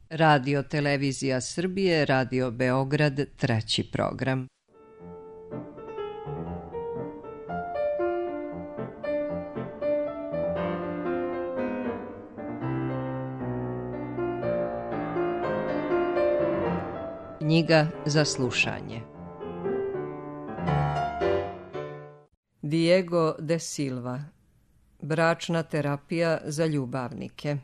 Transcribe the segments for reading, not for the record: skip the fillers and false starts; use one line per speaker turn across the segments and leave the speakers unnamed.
Radio Televizija Srbije, Radio Beograd, 3. program. Knjiga za slušanje. Diego de Silva. Bračna terapija za ljubavnike.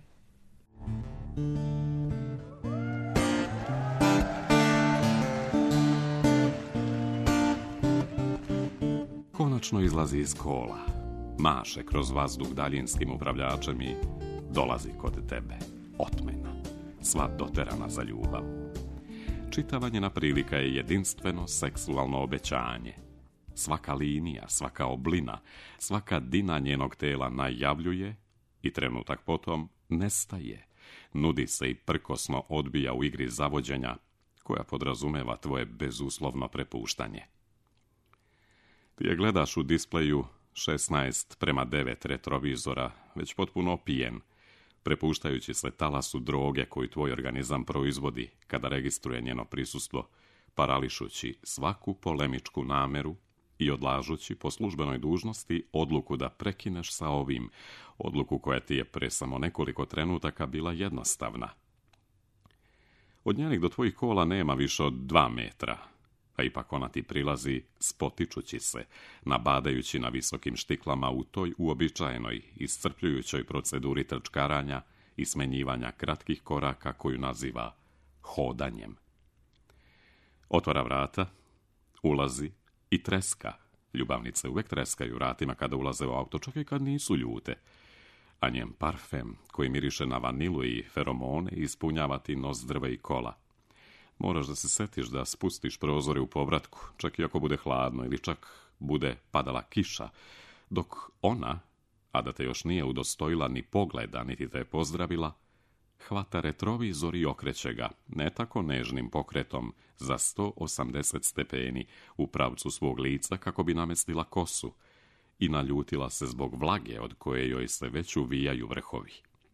Konačno izlazi iz kola, maše kroz vazduh daljinskim upravljačem i dolazi kod tebe, otmena, sva doterana za ljubav. Čitava njena prilika je jedinstveno seksualno obećanje. Svaka linija, svaka oblina, svaka dina njenog tela najavljuje i trenutak potom nestaje. Nudi se i prkosno odbija u igri zavođenja koja podrazumeva tvoje bezuslovno prepuštanje. Ti je gledaš u displeju 16:9 retrovizora, već potpuno opijen, prepuštajući se talasu droge koju tvoj organizam proizvodi kada registruje njeno prisustvo, parališući svaku polemičku nameru i odlažući po službenoj dužnosti odluku da prekineš sa ovim, odluku koja ti je pre samo nekoliko trenutaka bila jednostavna. Od njenih do tvojih kola nema više od 2 metra, a ipak ona ti prilazi spotičući se, nabadajući na visokim štiklama u toj uobičajenoj, iscrpljujućoj proceduri trčkaranja i smenjivanja kratkih koraka koju naziva hodanjem. Otvara vrata, ulazi i treska. Ljubavnice uvek treskaju vratima kada ulaze u auto, čak i kad nisu ljute. A njen parfem, koji miriše na vanilu i feromone, ispunjava ti nozdrve i kola. Moraš da se setiš da spustiš prozore u povratku, čak i ako bude hladno ili čak bude padala kiša, dok ona, a da te još nije udostojila ni pogleda, niti te je pozdravila, hvata retrovizor i okreće ga, ne tako nežnim pokretom, za 180 stepeni u pravcu svog lica kako bi namestila kosu i naljutila se zbog vlage od koje joj se već uvijaju vrhovi.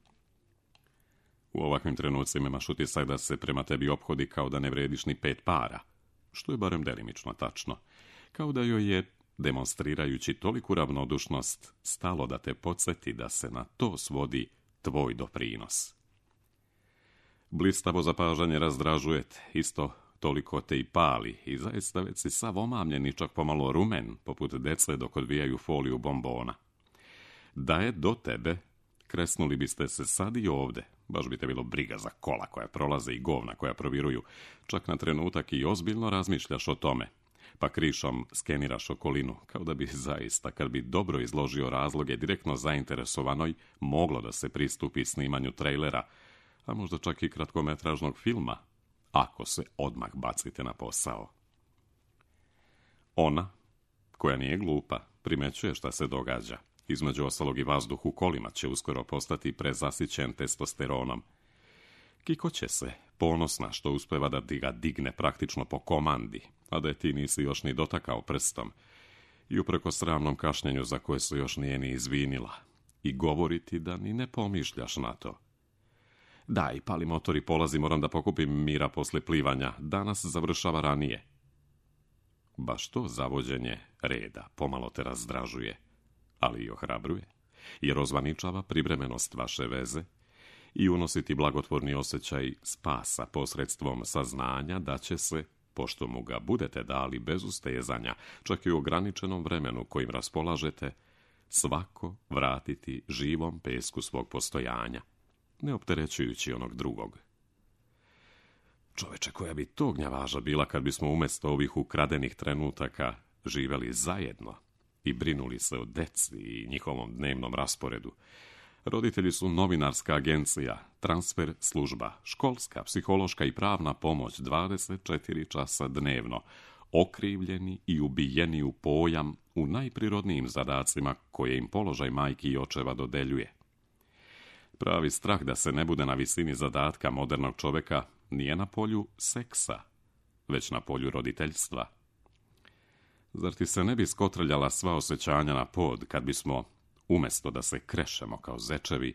U ovakvim trenucima imaš utisak da se prema tebi ophodi kao da ne vrediš ni 5 para, što je barem delimično tačno, kao da joj je, demonstrirajući toliku ravnodušnost, stalo da te podsjeti da se na to svodi tvoj doprinos. Blistavo zapažanje razdražuje te, isto toliko te i pali i zaista već si sav omamljen i čak pomalo rumen, poput dece dok odvijaju foliju bombona. Da je do tebe, kresnuli biste se sad i ovde, baš bi te bilo briga za kola koja prolaze i govna koja proviruju, čak na trenutak i ozbiljno razmišljaš o tome, pa krišom skeniraš okolinu, kao da bi zaista, kad bi dobro izložio razloge direktno zainteresovanoj, moglo da se pristupi snimanju trejlera, a možda čak i kratkometražnog filma, ako se odmah bacite na posao. Ona, koja nije glupa, primećuje šta se događa. Između ostalog i vazduh u kolima će uskoro postati prezasićen testosteronom. Kikoće se, ponosna što uspeva da ga digne praktično po komandi, a da je ti nisi još ni dotakao prstom, i upreko sramnom kašnjenju za koje se još nije ni izvinila, i govoriti da ni ne pomišljaš na to. Daj, pali motor i polazi, moram da pokupim mira posle plivanja, danas završava ranije. Baš to zavođenje reda pomalo te razdražuje, ali i ohrabruje, jer ozvaničava privremenost vaše veze i unosi ti blagotvorni osjećaj spasa posredstvom saznanja da će se, pošto mu ga budete dali bez ustezanja, čak i u ograničenom vremenu kojim raspolažete, svako vratiti živom pesku svog postojanja, ne opterećujući onog drugog. Čoveče, koja bi to gnjavaža bila kad bismo umjesto ovih ukradenih trenutaka živeli zajedno i brinuli se o deci i njihovom dnevnom rasporedu. Roditelji su novinarska agencija, transfer služba, školska, psihološka i pravna pomoć 24 časa dnevno, okrivljeni i ubijeni u pojam u najprirodnijim zadacima koje im položaj majki i očeva dodeljuje. Pravi strah da se ne bude na visini zadatka modernog čoveka nije na polju seksa, već na polju roditeljstva. Zar ti se ne bi skotrljala sva osjećanja na pod kad bismo, umjesto da se krešemo kao zečevi,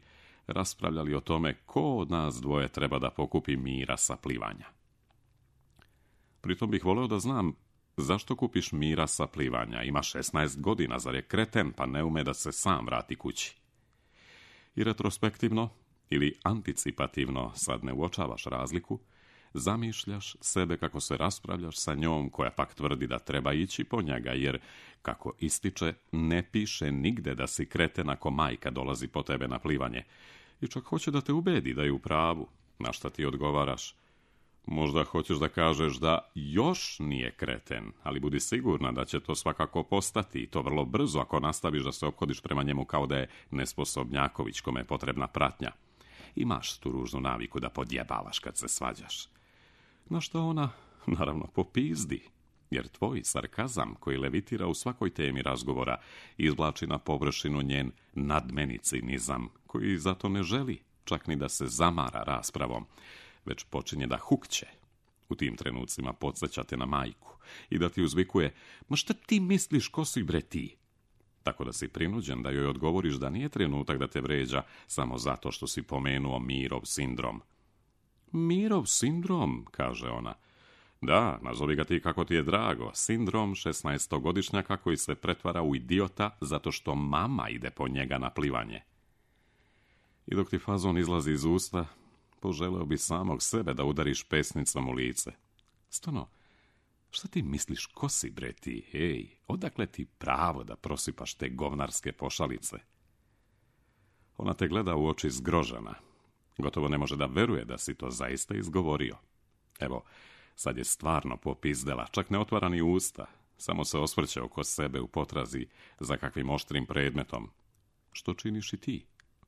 raspravljali o tome ko od nas dvoje treba da pokupi Mira sa plivanja. Pritom bih voleo da znam zašto kupiš Mira sa plivanja. Ima 16 godina, zar je kreten pa ne ume da se sam vrati kući. I retrospektivno ili anticipativno, sad ne uočavaš razliku, zamišljaš sebe kako se raspravljaš sa njom koja pak tvrdi da treba ići po njega, jer, kako ističe, ne piše nigde da si kreten ako majka dolazi po tebe na plivanje. I čak hoće da te ubedi da je u pravu, na šta ti odgovaraš. Možda hoćeš da kažeš da još nije kreten, ali budi sigurna da će to svakako postati, i to vrlo brzo ako nastaviš da se ophodiš prema njemu kao da je nesposobnjaković kome je potrebna pratnja. Imaš tu ružnu naviku da podjebavaš kad se svađaš. Na što ona, naravno, popizdi, jer tvoj sarkazam koji levitira u svakoj temi razgovora izvlači na površinu njen nadmeni cinizam, koji zato ne želi čak ni da se zamara raspravom, već počinje da hukće. U tim trenucima podsjeća te na majku i da ti uzvikuje: ma šta ti misliš, ko si bre ti? Tako da si prinuđen da joj odgovoriš da nije trenutak da te vređa samo zato što si pomenuo Mirov sindrom. Mirov sindrom, kaže ona. Da, nazovi ga ti kako ti je drago, sindrom 16-godišnjaka koji se pretvara u idiota zato što mama ide po njega na plivanje. I dok ti fazon izlazi iz usta, poželeo bi samog sebe da udariš pesnicom u lice. Stvarno, šta ti misliš, ko si bre ti, hej, odakle ti pravo da prosipaš te govnarske pošalice? Ona te gleda u oči zgrožena. Gotovo ne može da veruje da si to zaista izgovorio. Evo, sad je stvarno popizdela, čak ne otvara ni usta, samo se osvrće oko sebe u potrazi za kakvim oštrim predmetom. Što činiš i ti?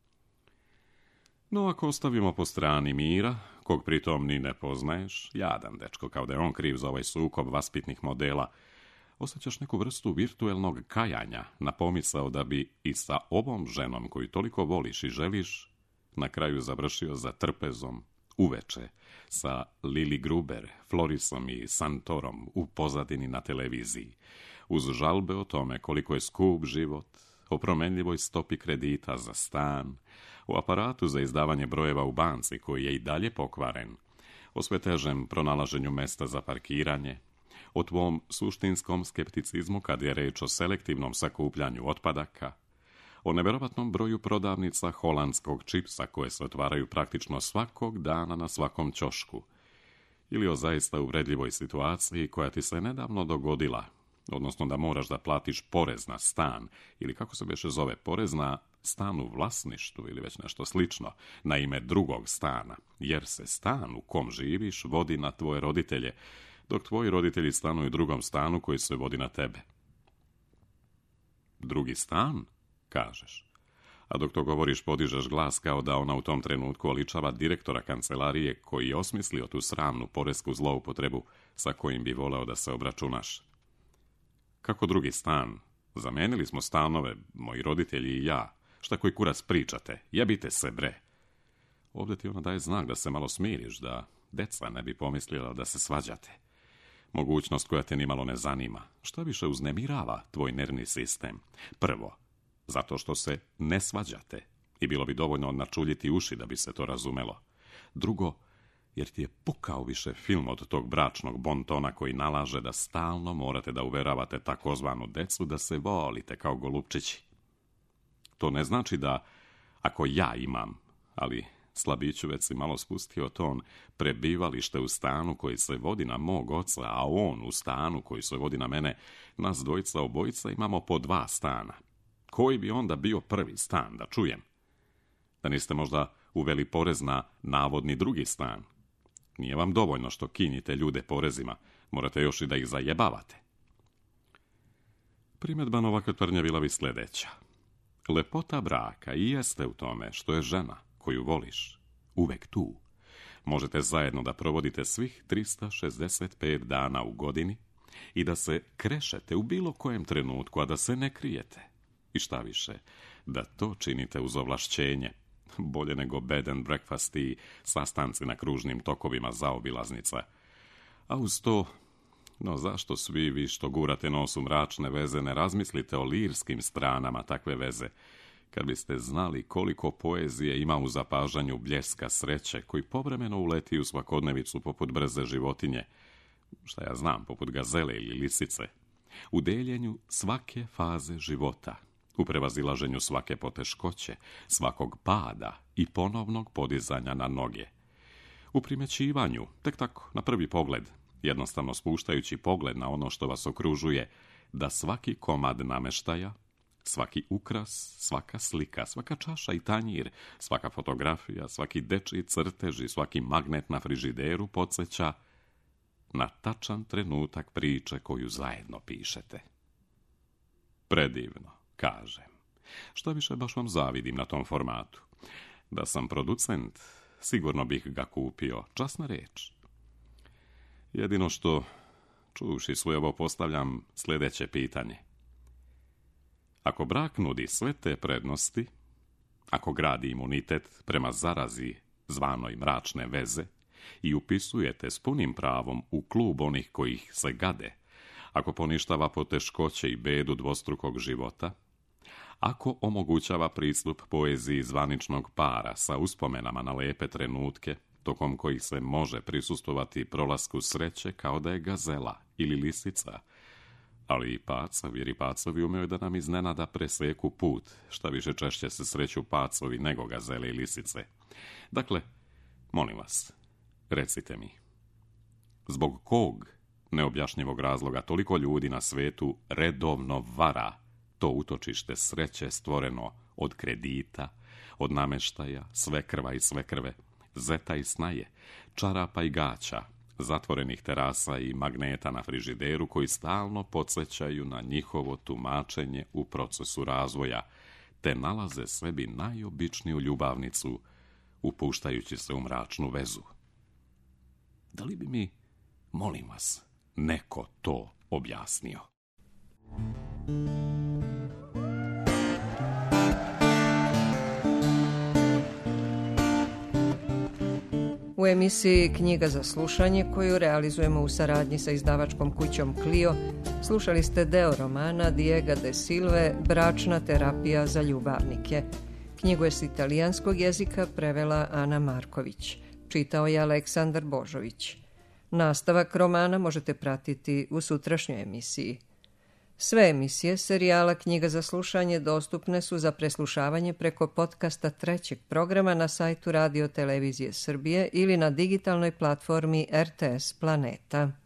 No, ako ostavimo po strani Mira, kog pritom ni ne poznaješ, jadan dečko, kao da je on kriv za ovaj sukob vaspitnih modela, osjećaš neku vrstu virtuelnog kajanja na pomisao da bi i sa ovom ženom koju toliko voliš i želiš na kraju završio za trpezom uveče sa Lili Gruber, Florisom i Santorom u pozadini na televiziji, uz žalbe o tome koliko je skup život, o promenljivoj stopi kredita za stan, o aparatu za izdavanje brojeva u banci koji je i dalje pokvaren, o sve težem pronalaženju mesta za parkiranje, o tvom suštinskom skepticizmu kad je reč o selektivnom sakupljanju otpadaka, o neverovatnom broju prodavnica holandskog čipsa koje se otvaraju praktično svakog dana na svakom ćošku, ili o zaista uvredljivoj situaciji koja ti se nedavno dogodila, odnosno da moraš da platiš porez na stan, ili kako se beše zove, porez na stan u vlasništvu ili već nešto slično, na ime drugog stana, jer se stan u kom živiš vodi na tvoje roditelje, dok tvoji roditelji stanuju u drugom stanu koji se vodi na tebe. Drugi stan, kažeš, a dok to govoriš podižeš glas kao da ona u tom trenutku oličava direktora kancelarije koji je osmislio tu sramnu poresku zloupotrebu sa kojim bi voleo da se obračunaš. Kako drugi stan? Zamenili smo stanove, moji roditelji i ja. Šta koji kurac pričate? Jebite se, bre. Ovdje ti ona daje znak da se malo smiriš, da deca ne bi pomislila da se svađate. Mogućnost koja te nimalo ne zanima. Šta više uznemirava tvoj nervni sistem? Prvo, zato što se ne svađate i bilo bi dovoljno načuljiti uši da bi se to razumelo. Drugo, jer ti je pukao više film od tog bračnog bontona koji nalaže da stalno morate da uveravate takozvanu decu da se volite kao golupčići. To ne znači da, ako ja imam, ali slabiću već si malo spustio ton, prebivalište u stanu koji se vodi na mog oca, a on u stanu koji se vodi na mene, nas dvojica obojica imamo po 2 stana. Koji bi onda bio prvi stan, da čujem? Da niste možda uveli porez na navodni drugi stan? Nije vam dovoljno što kinjite ljude porezima, morate još i da ih zajebavate. Primjedba na ovakve tvrdnje bila bi sljedeća. Lepota braka i jeste u tome što je žena koju voliš uvek tu. Možete zajedno da provodite svih 365 dana u godini i da se krešete u bilo kojem trenutku, a da se ne krijete. I šta više, da to činite uz ovlašćenje, bolje nego bed and breakfast i sastanci na kružnim tokovima zaobilaznica. A uz to, no zašto svi vi što gurate nos u mračne veze ne razmislite o lirskim stranama takve veze, Kad biste znali koliko poezije ima u zapažanju bljeska sreće, koji povremeno uleti u svakodnevicu poput brze životinje, šta ja znam, poput gazele ili lisice, u deljenju svake faze života, u prevazilaženju svake poteškoće, svakog pada i ponovnog podizanja na noge, u primjećivanju, tek tako, na prvi pogled, jednostavno spuštajući pogled na ono što vas okružuje, da svaki komad namještaja, svaki ukras, svaka slika, svaka čaša i tanjir, svaka fotografija, svaki dečji crtež i svaki magnet na frižideru podsjeća na tačan trenutak priče koju zajedno pišete. Predivno, kažem. Što više, baš vam zavidim na tom formatu. Da sam producent, sigurno bih ga kupio, časna reč. Jedino što, čuvši sve ovo, postavljam sljedeće pitanje. Ako brak nudi sve te prednosti, ako gradi imunitet prema zarazi zvanoj mračne veze i upisujete s punim pravom u klub onih kojih se gade, ako poništava poteškoće i bedu dvostrukog života, ako omogućava pristup poeziji zvaničnog para sa uspomenama na lepe trenutke, tokom kojih se može prisustovati prolasku sreće kao da je gazela ili lisica, ali i pacovi, jer i pacovi umeju da nam iznenada preseku put, šta više češće se sreću pacovi nego gazele i lisice. Dakle, molim vas, recite mi, zbog kog neobjašnjivog razloga toliko ljudi na svetu redovno vara to utočište sreće stvoreno od kredita, od namještaja, svekrva i svekrve, zeta i snaje, čarapa i gaća, zatvorenih terasa i magneta na frižideru koji stalno podsjećaju na njihovo tumačenje u procesu razvoja, te nalaze sebi najobičniju ljubavnicu upuštajući se u mračnu vezu. Da li bi mi, molim vas, neko to objasnio?
U emisiji Knjiga za slušanje, koju realizujemo u saradnji sa izdavačkom kućom Clio, slušali ste deo romana Diega de Silve Bračna terapija za ljubavnike. Knjigu je s italijanskog jezika prevela Ana Marković. Čitao je Aleksandar Božović. Nastavak romana možete pratiti u sutrašnjoj emisiji. Sve emisije serijala Knjiga za slušanje dostupne su za preslušavanje preko podcasta trećeg programa na sajtu Radio Televizije Srbije ili na digitalnoj platformi RTS Planeta.